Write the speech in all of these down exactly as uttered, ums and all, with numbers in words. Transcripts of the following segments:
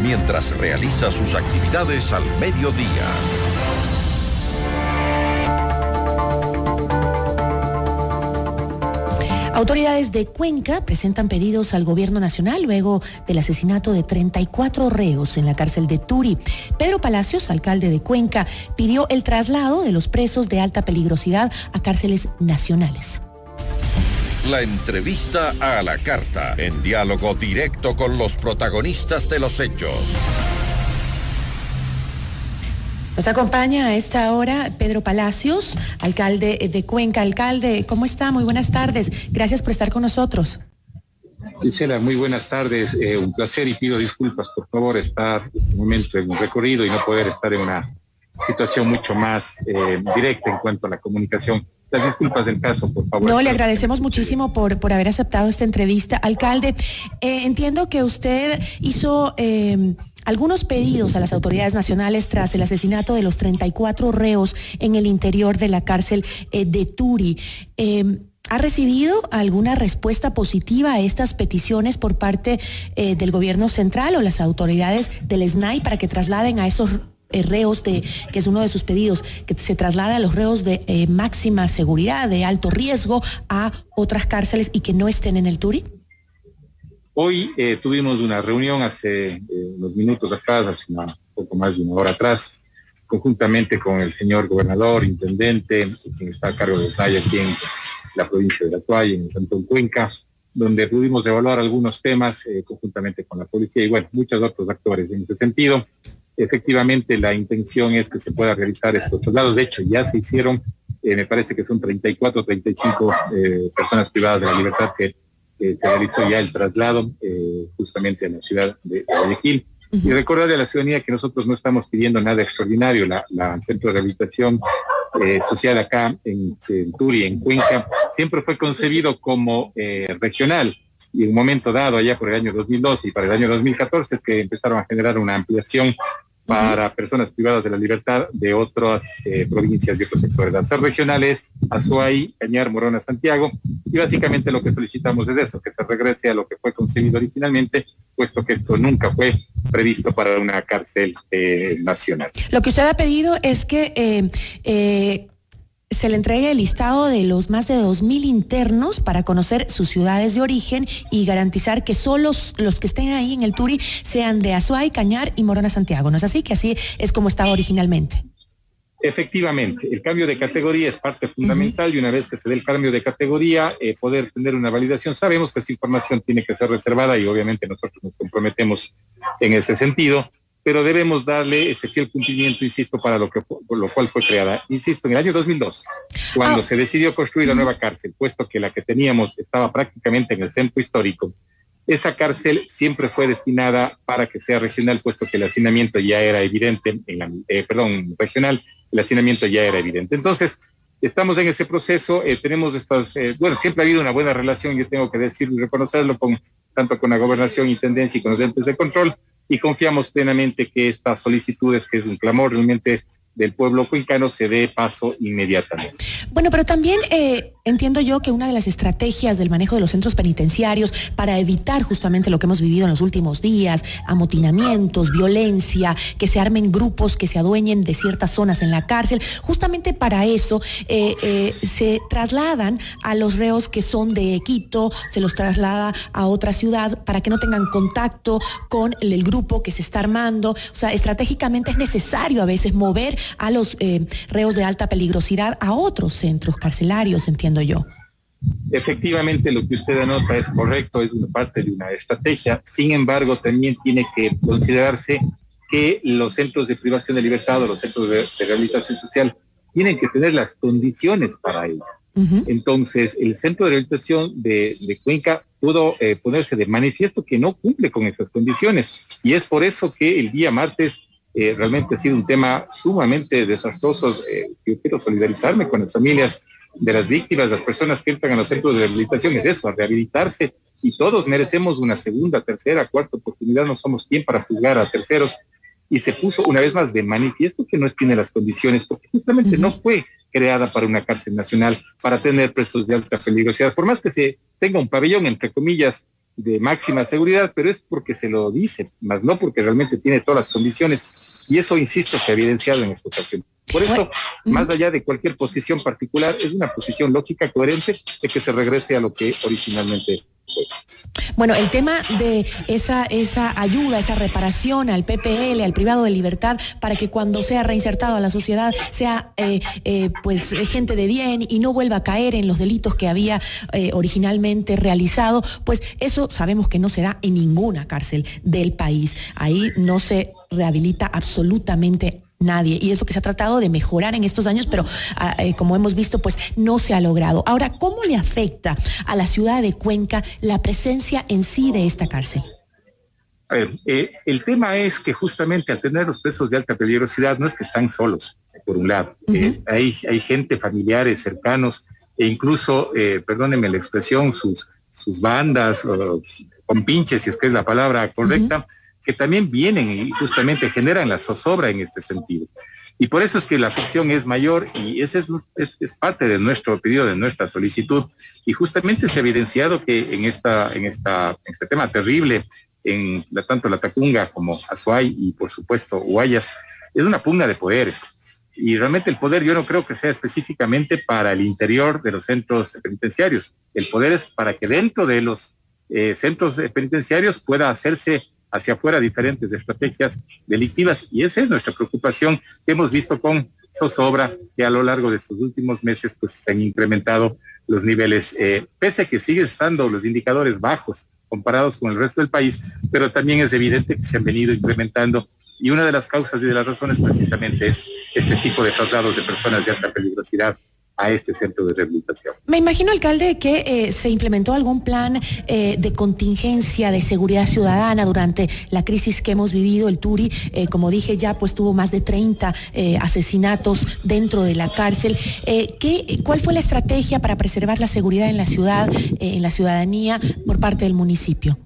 mientras realiza sus actividades al mediodía. Autoridades de Cuenca presentan pedidos al gobierno nacional luego del asesinato de treinta y cuatro reos en la cárcel de Turi. Pedro Palacios, alcalde de Cuenca, pidió el traslado de los presos de alta peligrosidad a cárceles nacionales. La entrevista a la carta, en diálogo directo con los protagonistas de los hechos. Nos acompaña a esta hora Pedro Palacios, alcalde de Cuenca. Alcalde, ¿cómo está? Muy buenas tardes. Gracias por estar con nosotros. Gisela, muy buenas tardes. Eh, un placer y pido disculpas, por favor, estar en un momento en un recorrido y no poder estar en una situación mucho más eh, directa en cuanto a la comunicación. Las disculpas del caso, por favor. No, le agradecemos muchísimo por, por haber aceptado esta entrevista. Alcalde, eh, entiendo que usted hizo eh, algunos pedidos a las autoridades nacionales tras el asesinato de los treinta y cuatro reos en el interior de la cárcel eh, de Turi. Eh, ¿Ha recibido alguna respuesta positiva a estas peticiones por parte eh, del gobierno central o las autoridades del S N A I para que trasladen a esos reos de, que es uno de sus pedidos, que se traslade a los reos de eh, máxima seguridad, de alto riesgo, a otras cárceles y que no estén en el Turi? Hoy eh, tuvimos una reunión hace eh, unos minutos atrás, hace una, un poco más de una hora atrás, conjuntamente con el señor gobernador, intendente, quien está a cargo de S N A I aquí en la provincia de La Toalla, en el Cantón Cuenca, donde pudimos evaluar algunos temas eh, conjuntamente con la policía y bueno, muchos otros actores en ese sentido. Efectivamente, la intención es que se pueda realizar estos traslados. De hecho, ya se hicieron, eh, me parece que son treinta y cuatro, treinta y cinco eh, personas privadas de la libertad que eh, se realizó ya el traslado eh, justamente a la ciudad de Guayaquil. Uh-huh. Y recordarle a la ciudadanía que nosotros no estamos pidiendo nada extraordinario. La, la Centro de Rehabilitación eh, Social acá en, en Turi, en Cuenca, siempre fue concebido como eh, regional. Y en un momento dado, allá por el año dos mil doce y para el año dos mil catorce, es que empezaron a generar una ampliación para personas privadas de la libertad de otras eh, provincias y otros sectores. Al ser regionales, Azuay, Cañar, Morona, Santiago, y básicamente lo que solicitamos es eso, que se regrese a lo que fue concebido originalmente, puesto que esto nunca fue previsto para una cárcel eh, nacional. Lo que usted ha pedido es que eh, eh, se le entregue el listado de los más de dos mil internos para conocer sus ciudades de origen y garantizar que solo los que estén ahí en el Turi sean de Azuay, Cañar y Morona, Santiago. ¿No es así? Que así es como estaba originalmente. Efectivamente, el cambio de categoría es parte fundamental uh-huh. y una vez que se dé el cambio de categoría, eh, poder tener una validación. Sabemos que esa información tiene que ser reservada y obviamente nosotros nos comprometemos en ese sentido, pero debemos darle ese fiel cumplimiento, insisto, para lo que por lo cual fue creada. Insisto, en el año dos mil dos, cuando ah. se decidió construir la nueva cárcel, puesto que la que teníamos estaba prácticamente en el centro histórico, esa cárcel siempre fue destinada para que sea regional, puesto que el hacinamiento ya era evidente, en la, eh, perdón, regional, el hacinamiento ya era evidente. Entonces, estamos en ese proceso, eh, tenemos estas, eh, bueno, siempre ha habido una buena relación, yo tengo que decirlo y reconocerlo, con, tanto con la gobernación, intendencia y con los entes de control, y confiamos plenamente que estas solicitudes, que es un clamor realmente del pueblo cuencano, se dé paso inmediatamente. Bueno, pero también eh, entiendo yo que una de las estrategias del manejo de los centros penitenciarios para evitar justamente lo que hemos vivido en los últimos días, amotinamientos, violencia, que se armen grupos que se adueñen de ciertas zonas en la cárcel, justamente para eso eh, eh, se trasladan a los reos que son de Quito, se los traslada a otra ciudad para que no tengan contacto con el, el grupo que se está armando. O sea, estratégicamente es necesario a veces mover a los eh, reos de alta peligrosidad a otros centros carcelarios, entiendo yo. Efectivamente, lo que usted anota es correcto, es una parte de una estrategia. Sin embargo, también tiene que considerarse que los centros de privación de libertad o los centros de, de rehabilitación social tienen que tener las condiciones para ello. Uh-huh. Entonces, el centro de rehabilitación de, de Cuenca pudo eh, ponerse de manifiesto que no cumple con esas condiciones. Y es por eso que el día martes Eh, realmente ha sido un tema sumamente desastroso. Eh, yo quiero solidarizarme con las familias de las víctimas, las personas que entran a los centros de rehabilitación, es eso, a rehabilitarse, y todos merecemos una segunda, tercera, cuarta oportunidad, no somos quien para juzgar a terceros, y se puso una vez más de manifiesto que no tiene las condiciones, porque justamente uh-huh. no fue creada para una cárcel nacional, para tener presos de alta peligrosidad, por más que se tenga un pabellón, entre comillas, de máxima seguridad, pero es porque se lo dice, más no porque realmente tiene todas las condiciones, y eso, insisto, se ha evidenciado en esta ocasión. Por eso, más allá de cualquier posición particular, es una posición lógica, coherente, de que se regrese a lo que originalmente fue. Bueno, el tema de esa, esa ayuda, esa reparación al P P L, al privado de libertad, para que cuando sea reinsertado a la sociedad sea eh, eh, pues gente de bien y no vuelva a caer en los delitos que había eh, originalmente realizado, pues eso sabemos que no se da en ninguna cárcel del país. Ahí no se rehabilita absolutamente nadie, y eso que se ha tratado de mejorar en estos años, pero eh, como hemos visto, pues no se ha logrado. Ahora, ¿cómo le afecta a la ciudad de Cuenca la presencia en sí de esta cárcel? A ver, eh, el tema es que justamente al tener los presos de alta peligrosidad, no es que están solos, por un lado. Uh-huh. eh, hay, hay gente, familiares, cercanos, e incluso, eh, perdónenme la expresión, sus, sus bandas, o compinches, si es que es la palabra correcta, uh-huh, que también vienen y justamente generan la zozobra en este sentido. Y por eso es que la afección es mayor, y ese es, es, es parte de nuestro pedido, de nuestra solicitud. Y justamente se ha evidenciado que en, esta, en, esta, en este tema terrible, en la, tanto la Tacunga como Azuay y por supuesto Guayas, es una pugna de poderes. Y realmente el poder yo no creo que sea específicamente para el interior de los centros penitenciarios. El poder es para que dentro de los eh, centros penitenciarios pueda hacerse hacia afuera diferentes estrategias delictivas, y esa es nuestra preocupación que hemos visto con zozobra, que a lo largo de estos últimos meses pues se han incrementado los niveles, eh, pese a que siguen estando los indicadores bajos comparados con el resto del país, pero también es evidente que se han venido incrementando, y una de las causas y de las razones precisamente es este tipo de traslados de personas de alta peligrosidad a este centro de rehabilitación. Me imagino, alcalde, que eh, se implementó algún plan eh, de contingencia de seguridad ciudadana durante la crisis que hemos vivido. El Turi, eh, como dije ya, pues tuvo más de treinta eh, asesinatos dentro de la cárcel. Eh, ¿qué, ¿Cuál fue la estrategia para preservar la seguridad en la ciudad, eh, en la ciudadanía, por parte del municipio?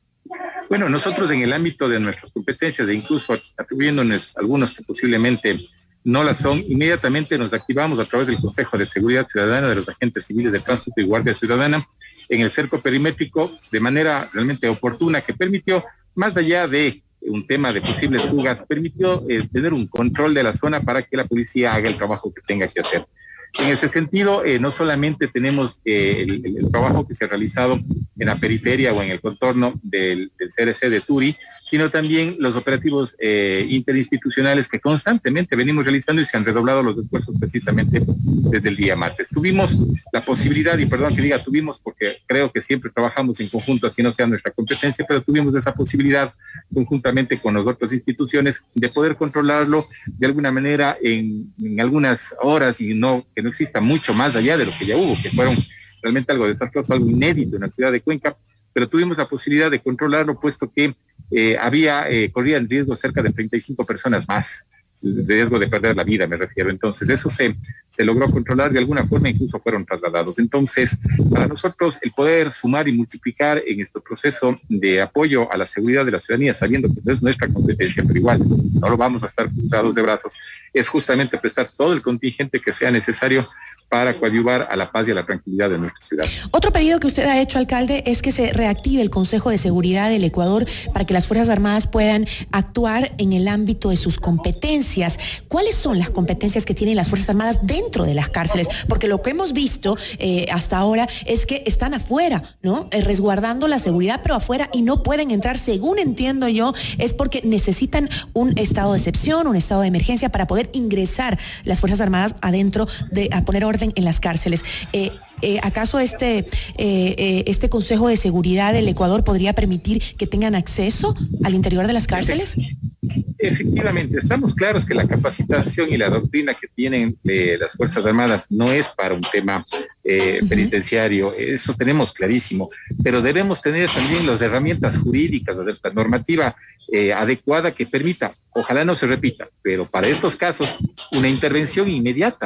Bueno, nosotros en el ámbito de nuestras competencias, e incluso atribuyéndonos algunos que posiblemente no las son, inmediatamente nos activamos a través del Consejo de Seguridad Ciudadana de los agentes civiles de tránsito y Guardia Ciudadana en el cerco perimétrico de manera realmente oportuna, que permitió, más allá de un tema de posibles fugas, permitió eh, tener un control de la zona para que la policía haga el trabajo que tenga que hacer. En ese sentido, eh, no solamente tenemos eh, el, el, el trabajo que se ha realizado en la periferia o en el contorno del, del C R C de Turi, sino también los operativos eh, interinstitucionales que constantemente venimos realizando, y se han redoblado los esfuerzos precisamente desde el día martes. Tuvimos la posibilidad, y perdón que diga tuvimos porque creo que siempre trabajamos en conjunto, así no sea nuestra competencia, pero tuvimos esa posibilidad conjuntamente con las otras instituciones de poder controlarlo de alguna manera en, en algunas horas, y no que no exista mucho más allá de lo que ya hubo, que fueron realmente algo desastroso, algo inédito en la ciudad de Cuenca, pero tuvimos la posibilidad de controlarlo, puesto que eh, había, eh, corría en riesgo cerca de treinta y cinco personas más, de riesgo de perder la vida, me refiero. Entonces, eso se, se logró controlar de alguna forma, incluso fueron trasladados. Entonces, para nosotros, el poder sumar y multiplicar en este proceso de apoyo a la seguridad de la ciudadanía, sabiendo que no es nuestra competencia, pero igual no lo vamos a estar cruzados de brazos, es justamente prestar todo el contingente que sea necesario para coadyuvar a la paz y a la tranquilidad de nuestra ciudad. Otro pedido que usted ha hecho, alcalde, es que se reactive el Consejo de Seguridad del Ecuador para que las Fuerzas Armadas puedan actuar en el ámbito de sus competencias. ¿Cuáles son las competencias que tienen las Fuerzas Armadas dentro de las cárceles? Porque lo que hemos visto eh, hasta ahora es que están afuera, ¿no? Eh, resguardando la seguridad, pero afuera, y no pueden entrar, según entiendo yo, es porque necesitan un estado de excepción, un estado de emergencia para poder ingresar las Fuerzas Armadas adentro, de, a poner orden en las cárceles. Eh, eh, ¿Acaso este, eh, eh, este Consejo de Seguridad del Ecuador podría permitir que tengan acceso al interior de las cárceles? Efectivamente, estamos claros que la capacitación y la doctrina que tienen eh, las Fuerzas Armadas no es para un tema eh, uh-huh. penitenciario, eso tenemos clarísimo, pero debemos tener también las herramientas jurídicas, la normativa eh, adecuada que permita, ojalá no se repita, pero para estos casos, una intervención inmediata.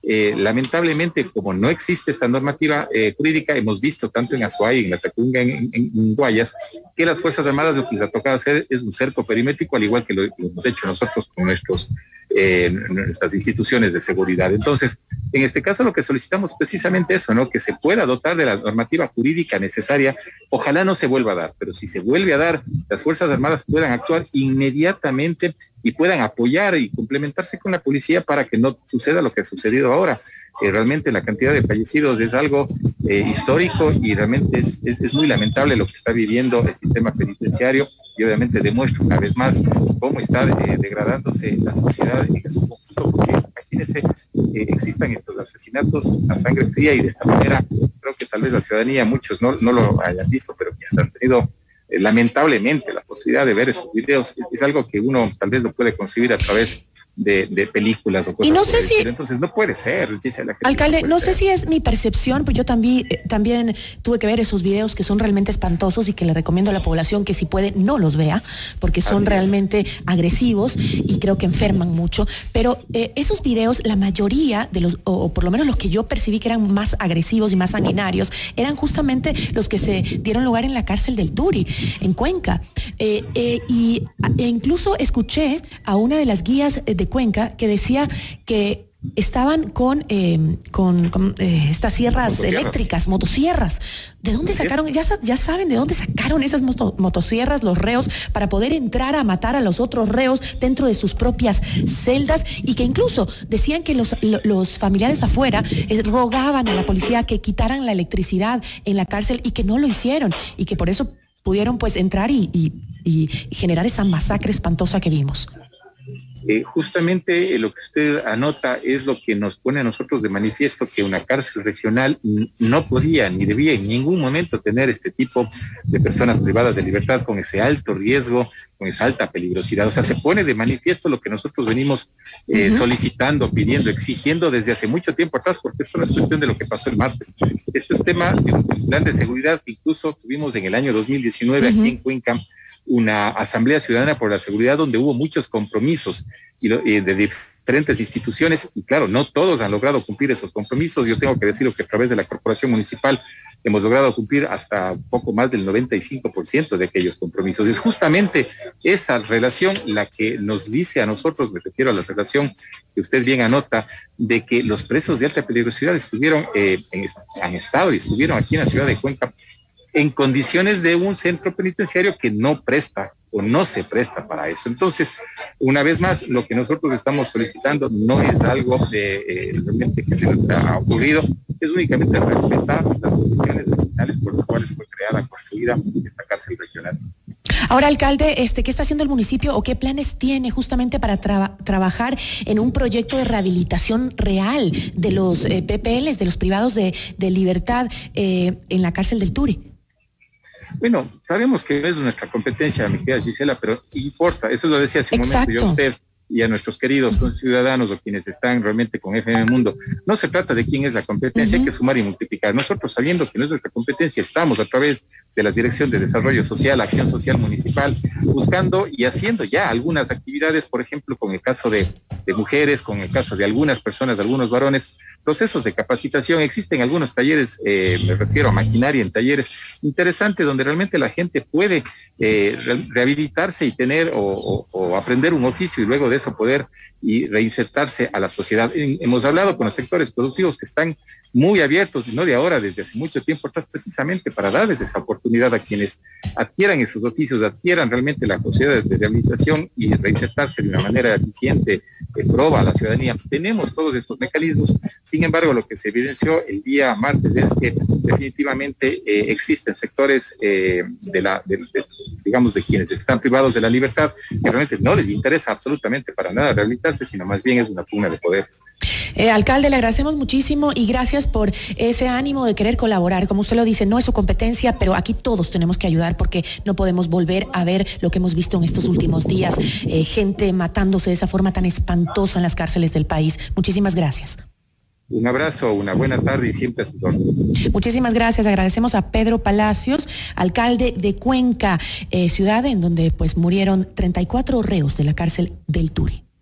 eh, lamentablemente, como no existe esta normativa eh, jurídica, hemos visto tanto en Azuay, en La Tacunga, en, en, en Guayas, que las Fuerzas Armadas lo que les ha tocado hacer es un cerco perimétrico, al igual que lo, lo hemos hecho nosotros con nuestros, eh, nuestras instituciones de seguridad. Entonces, en este caso lo que solicitamos precisamente eso, ¿no? Que se pueda dotar de la normativa jurídica necesaria. Ojalá no se vuelva a dar, pero si se vuelve a dar, las Fuerzas Armadas puedan actuar inmediatamente y puedan apoyar y complementarse con la policía para que no suceda lo que ha sucedido ahora. Eh, realmente la cantidad de fallecidos es algo eh, histórico y realmente es, es, es muy lamentable lo que está viviendo el sistema penitenciario, y obviamente demuestra una vez más cómo está eh, degradándose la sociedad en su conjunto, porque imagínense, eh, existan estos asesinatos a sangre fría, y de esta manera creo que tal vez la ciudadanía, muchos no, no lo hayan visto, pero quienes han tenido eh, lamentablemente la posibilidad de ver esos videos, es, es algo que uno tal vez lo puede concebir a través De, de películas o cosas. Y no sé si, entonces no puede ser, Gisela, alcalde, no, no ser. sé si es mi percepción, pues yo también eh, también tuve que ver esos videos que son realmente espantosos y que le recomiendo a la población que si puede no los vea, porque son Así realmente es. agresivos y creo que enferman mucho, pero eh, esos videos, la mayoría de los, o, o por lo menos los que yo percibí que eran más agresivos y más sanguinarios, eran justamente los que se dieron lugar en la cárcel del Turi, en Cuenca, eh, eh, y e incluso escuché a una de las guías de Cuenca que decía que estaban con, eh, con, con eh, estas sierras motosierras. eléctricas, motosierras. ¿De dónde sacaron? Ya, ya saben de dónde sacaron esas moto, motosierras los reos para poder entrar a matar a los otros reos dentro de sus propias celdas, y que incluso decían que los, los familiares afuera eh, rogaban a la policía que quitaran la electricidad en la cárcel, y que no lo hicieron, y que por eso pudieron pues entrar y, y, y generar esa masacre espantosa que vimos. Eh, justamente eh, lo que usted anota es lo que nos pone a nosotros de manifiesto, que una cárcel regional no podía ni debía en ningún momento tener este tipo de personas privadas de libertad con ese alto riesgo, con esa alta peligrosidad. O sea, se pone de manifiesto lo que nosotros venimos eh, uh-huh. solicitando, pidiendo, exigiendo desde hace mucho tiempo atrás, porque esto no es cuestión de lo que pasó el martes. Esto es tema de un plan de seguridad que incluso tuvimos en el año dos mil diecinueve uh-huh. aquí en Cuenca, una asamblea ciudadana por la seguridad donde hubo muchos compromisos y lo, eh, de diferentes instituciones, y claro, no todos han logrado cumplir esos compromisos. Yo tengo que decirlo que a través de la corporación municipal hemos logrado cumplir hasta un poco más del noventa y cinco por ciento de aquellos compromisos. Es justamente esa relación la que nos dice a nosotros, me refiero a la relación que usted bien anota, de que los presos de alta peligrosidad estuvieron, eh, en, han estado y estuvieron aquí en la ciudad de Cuenca en condiciones de un centro penitenciario que no presta o no se presta para eso. Entonces, una vez más, lo que nosotros estamos solicitando no es algo de, eh, realmente que se nos ha ocurrido, es únicamente respetar las condiciones legales por las cuales fue creada, construida esta cárcel regional. Ahora, alcalde, este, ¿qué está haciendo el municipio o qué planes tiene justamente para tra- trabajar en un proyecto de rehabilitación real de los eh, P P Ls, de los privados de, de libertad eh, en la cárcel del Turi? Bueno, sabemos que no es nuestra competencia, mi querida Gisela, pero importa. Eso lo decía hace un momento yo a usted y a nuestros queridos ciudadanos o quienes están realmente con F M Mundo. No se trata de quién es la competencia, uh-huh. hay que sumar y multiplicar. Nosotros, sabiendo que no es nuestra competencia, estamos a través de la Dirección de Desarrollo Social, Acción Social Municipal, buscando y haciendo ya algunas actividades, por ejemplo, con el caso de, de mujeres, con el caso de algunas personas, de algunos varones, procesos de capacitación. Existen algunos talleres, eh, me refiero a maquinaria en talleres interesantes, donde realmente la gente puede eh, re- rehabilitarse y tener o, o, o aprender un oficio y luego de eso poder y reinsertarse a la sociedad. Eh, hemos hablado con los sectores productivos que están muy abiertos, no de ahora, desde hace mucho tiempo atrás, precisamente para darles esa oportunidad a quienes adquieran esos oficios, adquieran realmente la posibilidad de rehabilitación y reinsertarse de una manera eficiente, que proba a la ciudadanía. Tenemos todos estos mecanismos. Sin embargo, lo que se evidenció el día martes es que definitivamente eh, existen sectores eh, de la, de, de, digamos, de quienes están privados de la libertad, que realmente no les interesa absolutamente para nada rehabilitarse, sino más bien es una pugna de poderes. Eh, alcalde, le agradecemos muchísimo y gracias por ese ánimo de querer colaborar. Como usted lo dice, no es su competencia, pero aquí todos tenemos que ayudar porque no podemos volver a ver lo que hemos visto en estos últimos días, eh, gente matándose de esa forma tan espantosa en las cárceles del país. Muchísimas gracias. Un abrazo, una buena tarde y siempre a sus órdenes. Muchísimas gracias. Agradecemos a Pedro Palacios, alcalde de Cuenca, eh, ciudad en donde pues murieron treinta y cuatro reos de la cárcel del Turi.